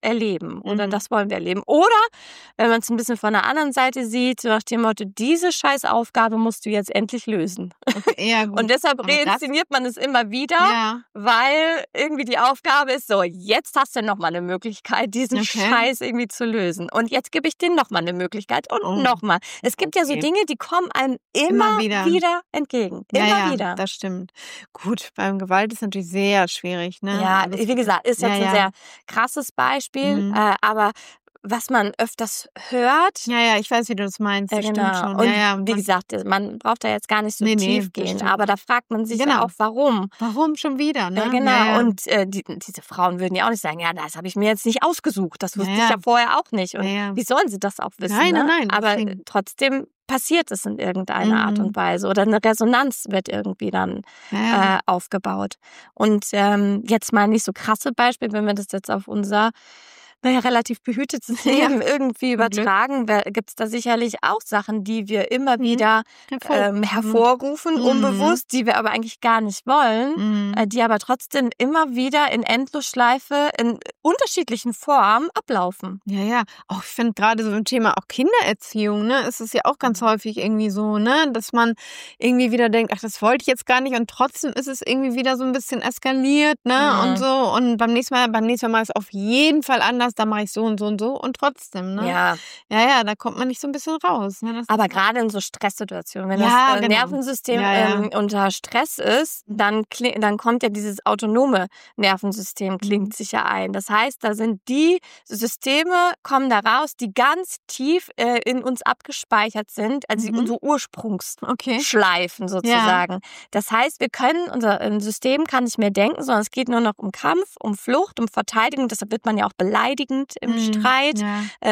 erleben oder das wollen wir erleben. Oder wenn man es ein bisschen von der anderen Seite sieht, so nach dem Motto, diese scheiß Aufgabe musst du jetzt endlich lösen. Okay, ja, gut. Und deshalb Aber das- reinszeniert man es immer wieder, Ja. weil irgendwie die Aufgabe ist so, jetzt hast du nochmal eine Möglichkeit, diesen Okay. Scheiß irgendwie zu lösen. Und jetzt gebe ich dir nochmal eine Möglichkeit und Oh. nochmal. Es gibt ja so Okay. Dinge, die kommen einem immer wieder entgegen. Immer ja, wieder. Das stimmt. Gut, beim Gewalt ist natürlich sehr schwierig, ne? Ja, Aber es- wie gesagt, ist jetzt ja, ein sehr krasses Beispiel, Mhm. aber was man öfters hört, Ja, ich weiß, wie du das meinst. Das stimmt schon. Und ja, wie gesagt, man braucht da jetzt gar nicht so Nee, tief das gehen, stimmt. aber da fragt man sich Genau. ja auch, warum. Warum schon wieder, ne? Genau. Ja. Und diese Frauen würden ja auch nicht sagen, ja, das habe ich mir jetzt nicht ausgesucht. Das wusste ich Ja. ja vorher auch nicht. Und Ja. wie sollen sie das auch wissen? Nein, ne? nein, Aber deswegen. trotzdem passiert es in irgendeiner Art und Weise. Oder eine Resonanz wird irgendwie dann Ja. aufgebaut. Und jetzt mal nicht so krasse Beispiel, wenn wir das jetzt auf unser relativ behütetes Leben irgendwie übertragen, gibt es da sicherlich auch Sachen, die wir immer wieder hervorrufen, unbewusst, die wir aber eigentlich gar nicht wollen, die aber trotzdem immer wieder in Endlosschleife in unterschiedlichen Formen ablaufen. Ja. Auch ich finde gerade so im Thema auch Kindererziehung, ne, ist es ja auch ganz häufig irgendwie so, ne, dass man irgendwie wieder denkt, ach, das wollte ich jetzt gar nicht und trotzdem ist es irgendwie wieder so ein bisschen eskaliert, ne, und so und beim nächsten Mal mache ich es auf jeden Fall anders, da mache ich so und so und so und trotzdem, ne. Ja, da kommt man nicht so ein bisschen raus. Ne? Aber gerade in so Stresssituationen, wenn Ja, das genau. Nervensystem unter Stress ist, dann kommt ja dieses autonome Nervensystem, klingt sich ja ein. Das heißt, da sind die Systeme, kommen da raus, die ganz tief in uns abgespeichert sind, also unsere Ursprungsschleifen sozusagen. Das heißt, unser System kann nicht mehr denken, sondern es geht nur noch um Kampf, um Flucht, um Verteidigung. Deshalb wird man ja auch beleidigend im Streit.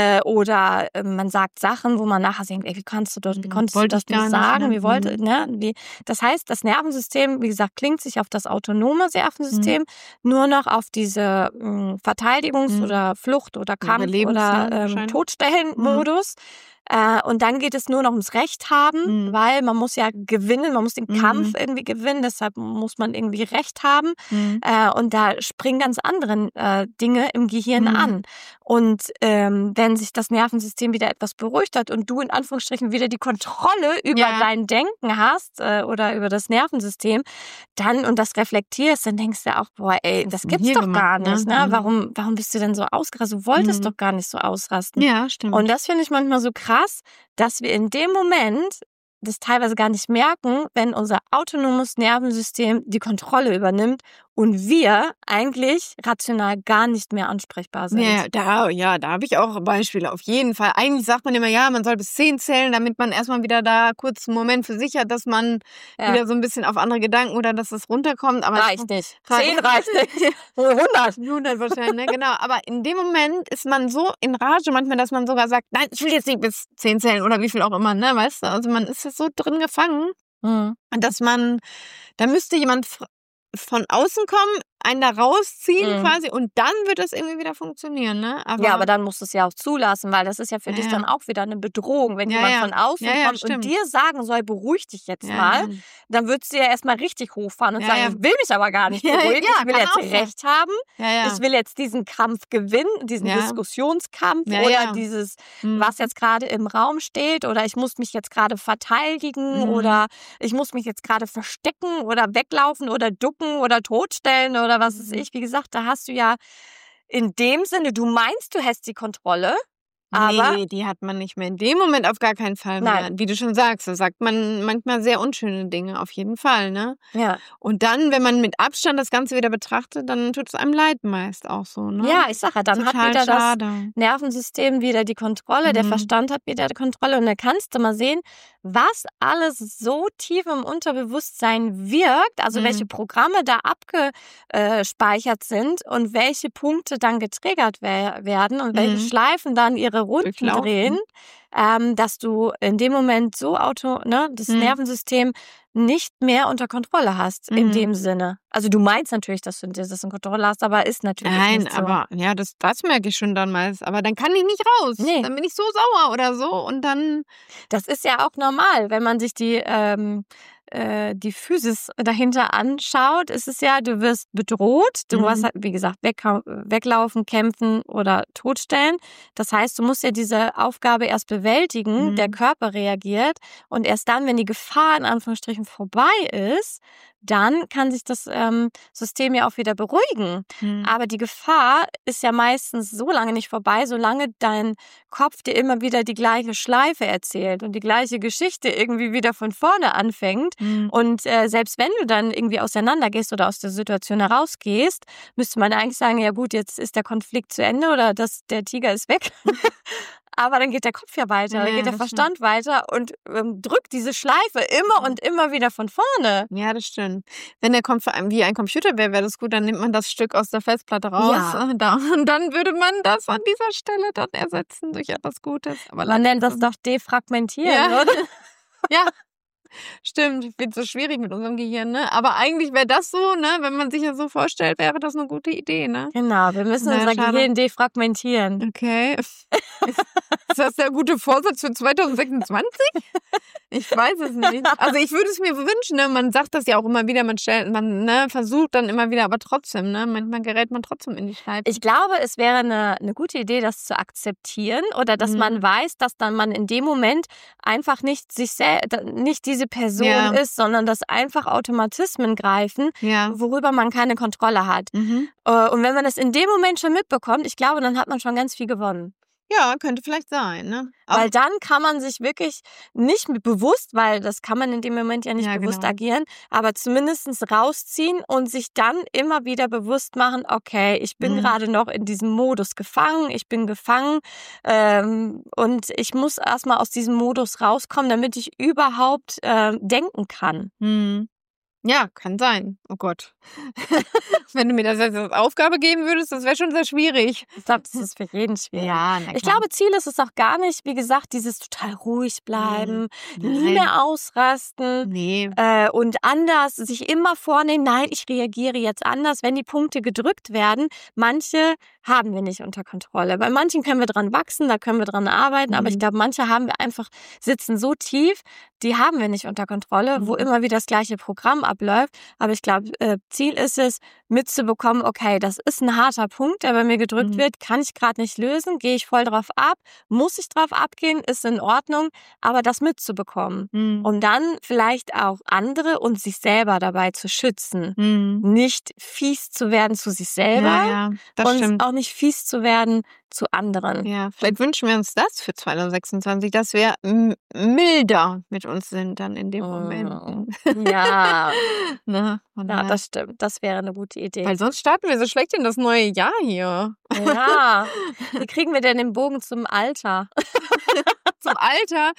Oder man sagt Sachen, wo man nachher denkt, ey, wie konntest du das nur sagen? Das heißt, das Nervensystem, wie gesagt, klingt sich auf das autonome Nervensystem nur noch auf diese Verteidigungs- oder Flucht- oder Kampf- oder Todstellen-Modus. Und dann geht es nur noch ums Recht haben, weil man muss ja gewinnen, man muss den Kampf irgendwie gewinnen, deshalb muss man irgendwie Recht haben. Und da springen ganz andere Dinge im Gehirn an. Und wenn sich das Nervensystem wieder etwas beruhigt hat und du in Anführungsstrichen wieder die Kontrolle über dein Denken hast oder über das Nervensystem, und das reflektierst, dann denkst du auch, boah, ey, das gibt's doch gar nicht. Ne? Warum bist du denn so ausgerastet? Du wolltest doch gar nicht so ausrasten. Ja, stimmt. Und das finde ich manchmal so krass, dass wir in dem Moment das teilweise gar nicht merken, wenn unser autonomes Nervensystem die Kontrolle übernimmt und wir eigentlich rational gar nicht mehr ansprechbar sind. Ja, da habe ich auch Beispiele, auf jeden Fall. Eigentlich sagt man immer, ja, man soll bis 10 zählen, damit man erstmal wieder da kurz einen Moment für sich hat, dass man wieder so ein bisschen auf andere Gedanken oder dass es runterkommt. Aber reicht nicht. 10 reicht nicht. 100 wahrscheinlich, ne? Genau. Aber in dem Moment ist man so in Rage manchmal, dass man sogar sagt, nein, ich will jetzt nicht bis 10 zählen oder wie viel auch immer, ne? Weißt du? Also man ist so drin gefangen, dass da müsste jemand von außen kommen, einen da rausziehen quasi und dann wird das irgendwie wieder funktionieren, ne? Aber dann musst du es ja auch zulassen, weil das ist ja für dich dann auch wieder eine Bedrohung. Wenn jemand von außen kommt und dir sagen soll, beruhig dich jetzt mal, dann würdest du ja erstmal richtig hochfahren und sagen, ich will mich aber gar nicht beruhigen, ich will jetzt Recht haben, ich will jetzt diesen Kampf gewinnen, diesen Diskussionskampf oder dieses, was jetzt gerade im Raum steht oder ich muss mich jetzt gerade verteidigen oder ich muss mich jetzt gerade verstecken oder weglaufen oder ducken oder totstellen oder was weiß ich. Wie gesagt, da hast du ja in dem Sinne, du meinst, du hast die Kontrolle, aber nee, die hat man nicht mehr. In dem Moment auf gar keinen Fall mehr. Nein. Wie du schon sagst, da sagt man manchmal sehr unschöne Dinge, auf jeden Fall, ne? Ja. Und dann, wenn man mit Abstand das Ganze wieder betrachtet, dann tut es einem leid meist auch so, ne? Ja, ich sage ja, dann Total hat wieder schade. das Nervensystem wieder die Kontrolle, der Verstand hat wieder die Kontrolle und dann kannst du mal sehen, was alles so tief im Unterbewusstsein wirkt, also welche Programme da abgespeichert sind und welche Punkte dann getriggert werden und welche Schleifen dann ihre Runden drehen, dass du in dem Moment so das Nervensystem nicht mehr unter Kontrolle hast, in dem Sinne. Also du meinst natürlich, dass du das in Kontrolle hast, aber ist natürlich nicht so. Aber ja, das merke ich schon dann meist. Aber dann kann ich nicht raus. Nee. Dann bin ich so sauer oder so und dann... Das ist ja auch normal, wenn man sich die die Physis dahinter anschaut, ist es ja, du wirst bedroht, du musst halt, wie gesagt, weglaufen, kämpfen oder totstellen. Das heißt, du musst ja diese Aufgabe erst bewältigen, der Körper reagiert und erst dann, wenn die Gefahr in Anführungsstrichen vorbei ist, dann kann sich das System ja auch wieder beruhigen. Aber die Gefahr ist ja meistens so lange nicht vorbei, solange dein Kopf dir immer wieder die gleiche Schleife erzählt und die gleiche Geschichte irgendwie wieder von vorne anfängt. Und selbst wenn du dann irgendwie auseinandergehst oder aus der Situation herausgehst, müsste man eigentlich sagen, ja gut, jetzt ist der Konflikt zu Ende oder der Tiger ist weg. Aber dann geht der Kopf ja weiter, dann geht der Verstand weiter und drückt diese Schleife immer und immer wieder von vorne. Ja, das stimmt. Wenn der Kopf wie ein Computer wäre, wäre das gut, dann nimmt man das Stück aus der Festplatte raus und dann würde man das an dieser Stelle dann ersetzen durch etwas Gutes. Aber man nennt das doch defragmentieren, oder? Ja. Stimmt, wird so schwierig mit unserem Gehirn, ne? Aber eigentlich wäre das so, ne? Wenn man sich das so vorstellt, wäre das eine gute Idee, ne? Genau, wir müssen unser Gehirn defragmentieren. Okay. Ist das der gute Vorsatz für 2026? Ich weiß es nicht. Also ich würde es mir wünschen, ne? Man sagt das ja auch immer wieder, man versucht dann immer wieder, aber trotzdem, ne? Manchmal gerät man trotzdem in die Schleife. Ich glaube, es wäre eine gute Idee, das zu akzeptieren oder dass man weiß, dass dann man in dem Moment einfach nicht nicht diese Person ist, sondern dass einfach Automatismen greifen, worüber man keine Kontrolle hat. Und wenn man das in dem Moment schon mitbekommt, ich glaube, dann hat man schon ganz viel gewonnen. Ja, könnte vielleicht sein, ne? Weil dann kann man sich wirklich nicht bewusst, weil das kann man in dem Moment ja nicht bewusst agieren, aber zumindest rausziehen und sich dann immer wieder bewusst machen, okay, ich bin gerade noch in diesem Modus gefangen, ich bin gefangen und ich muss erstmal aus diesem Modus rauskommen, damit ich überhaupt denken kann. Ja, kann sein. Oh Gott. Wenn du mir das jetzt als Aufgabe geben würdest, das wäre schon sehr schwierig. Ich glaube, das ist für jeden schwierig. Ja, na klar. Ich glaube, Ziel ist es auch gar nicht, wie gesagt, dieses total ruhig bleiben, nie mehr ausrasten und anders, sich immer vornehmen, nein, ich reagiere jetzt anders, wenn die Punkte gedrückt werden. Manche haben wir nicht unter Kontrolle. Bei manchen können wir dran wachsen, da können wir dran arbeiten, aber ich glaube, manche sitzen so tief, die haben wir nicht unter Kontrolle, wo immer wieder das gleiche Programm abläuft. Aber ich glaube, Ziel ist es, mitzubekommen, okay, das ist ein harter Punkt, der bei mir gedrückt wird, kann ich gerade nicht lösen, gehe ich voll drauf ab, muss ich drauf abgehen, ist in Ordnung, aber das mitzubekommen. Um dann vielleicht auch andere und sich selber dabei zu schützen. Nicht fies zu werden zu sich selber das und stimmt. auch nicht fies zu werden zu anderen. Ja, vielleicht wünschen wir uns das für 2026, dass wir milder mit uns sind dann in dem Moment. Ja. Ne? Ja, das stimmt. Das wäre eine gute Idee. Weil sonst starten wir so schlecht in das neue Jahr hier. Ja. Wie kriegen wir denn den Bogen zum Alter? Zum Alter?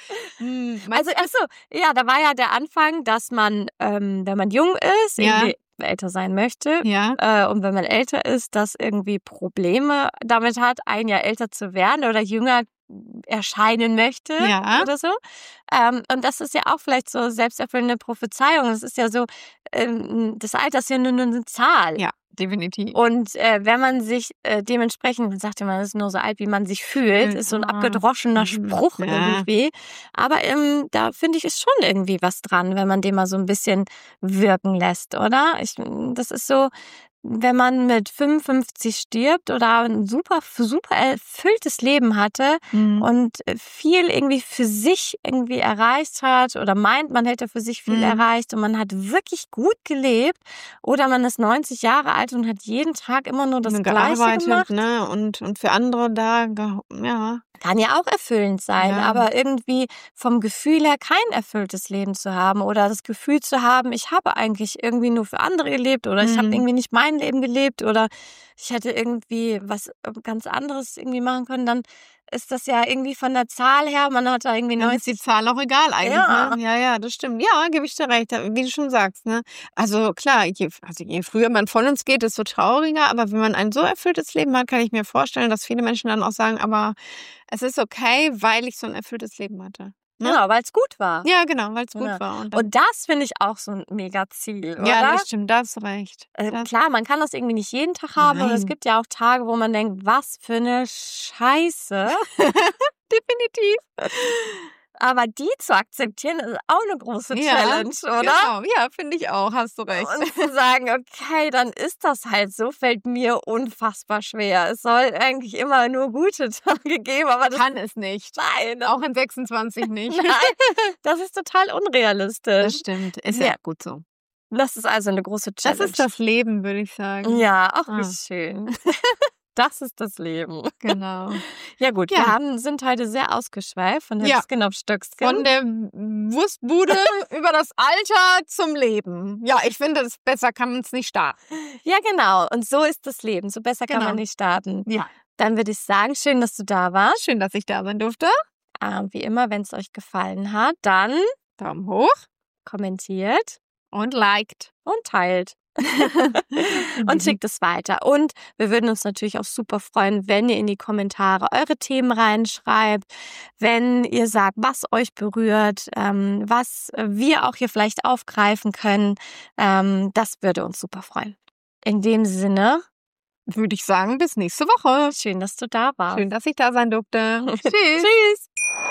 Da war ja der Anfang, dass man, wenn man jung ist, irgendwie älter sein möchte. Und wenn man älter ist, dass irgendwie Probleme damit hat, ein Jahr älter zu werden oder jünger erscheinen möchte oder so. Und das ist ja auch vielleicht so selbsterfüllende Prophezeiung. Das ist ja so, das Alter ist ja nur eine Zahl. Ja, definitiv. Und wenn man sich dementsprechend, man sagt ja, man ist nur so alt, wie man sich fühlt, ist so ein abgedroschener Spruch irgendwie. Aber da finde ich, ist schon irgendwie was dran, wenn man den mal so ein bisschen wirken lässt, oder? Das ist so, wenn man mit 55 stirbt oder ein super erfülltes Leben hatte und viel irgendwie für sich irgendwie erreicht hat oder meint, man hätte für sich viel erreicht und man hat wirklich gut gelebt oder man ist 90 Jahre alt und hat jeden Tag immer nur das Gleiche gemacht. Ne? Und für andere Kann ja auch erfüllend sein, aber irgendwie vom Gefühl her kein erfülltes Leben zu haben oder das Gefühl zu haben, ich habe eigentlich irgendwie nur für andere gelebt oder ich habe irgendwie nicht mein Leben gelebt oder ich hätte irgendwie was ganz anderes irgendwie machen können, dann ist das ja irgendwie von der Zahl her, man hat da irgendwie 90. Ist die Zahl auch egal eigentlich, ne? Ja, das stimmt. Ja, gebe ich dir recht, wie du schon sagst, ne? Also klar, je früher man von uns geht, desto trauriger, aber wenn man ein so erfülltes Leben hat, kann ich mir vorstellen, dass viele Menschen dann auch sagen, aber es ist okay, weil ich so ein erfülltes Leben hatte. Ne? Genau, weil es gut war. Ja, genau, weil es gut war. Und das finde ich auch so ein mega Ziel, oder? Ja, das stimmt, da hast du recht. Klar, man kann das irgendwie nicht jeden Tag haben. Und es gibt ja auch Tage, wo man denkt, was für eine Scheiße. Definitiv. Aber die zu akzeptieren, ist auch eine große Challenge, oder? Genau. Ja, finde ich auch, hast du recht. Und zu sagen, okay, dann ist das halt so, fällt mir unfassbar schwer. Es soll eigentlich immer nur gute Tage geben, aber das kann es nicht. Nein. Auch in 26 nicht. Nein, das ist total unrealistisch. Das stimmt. Ist ja gut so. Das ist also eine große Challenge. Das ist das Leben, würde ich sagen. Ja, auch wie schön. Das ist das Leben. Genau. Ja gut, wir sind heute sehr ausgeschweift von Höchstgen auf Stöcksken. Von der Wurstbude über das Alter zum Leben. Ja, ich finde, besser kann man es nicht starten. Ja, genau. Und so ist das Leben. So besser kann man nicht starten. Ja. Dann würde ich sagen, schön, dass du da warst. Schön, dass ich da sein durfte. Wie immer, wenn es euch gefallen hat, dann Daumen hoch, kommentiert und liked und teilt. Und schickt es weiter. Und wir würden uns natürlich auch super freuen, wenn ihr in die Kommentare eure Themen reinschreibt, wenn ihr sagt, was euch berührt, was wir auch hier vielleicht aufgreifen können. Das würde uns super freuen. In dem Sinne würde ich sagen, bis nächste Woche. Schön, dass du da warst. Schön, dass ich da sein durfte. Tschüss. Tschüss.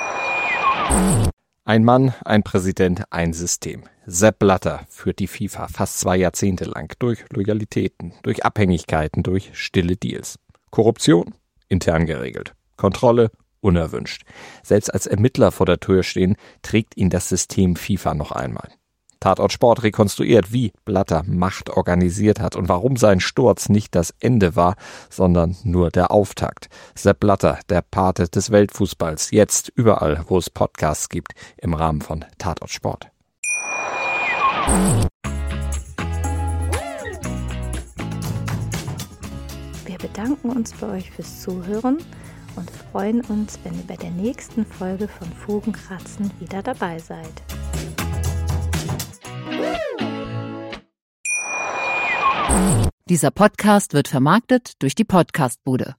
Ein Mann, ein Präsident, ein System. Sepp Blatter führt die FIFA fast 2 Jahrzehnte lang durch Loyalitäten, durch Abhängigkeiten, durch stille Deals. Korruption? Intern geregelt. Kontrolle? Unerwünscht. Selbst als Ermittler vor der Tür stehen, trägt ihn das System FIFA noch einmal. Tatort Sport rekonstruiert, wie Blatter Macht organisiert hat und warum sein Sturz nicht das Ende war, sondern nur der Auftakt. Sepp Blatter, der Pate des Weltfußballs, jetzt überall, wo es Podcasts gibt, im Rahmen von Tatort Sport. Wir bedanken uns bei euch fürs Zuhören und freuen uns, wenn ihr bei der nächsten Folge von Fugenkratzen wieder dabei seid. Dieser Podcast wird vermarktet durch die Podcastbude.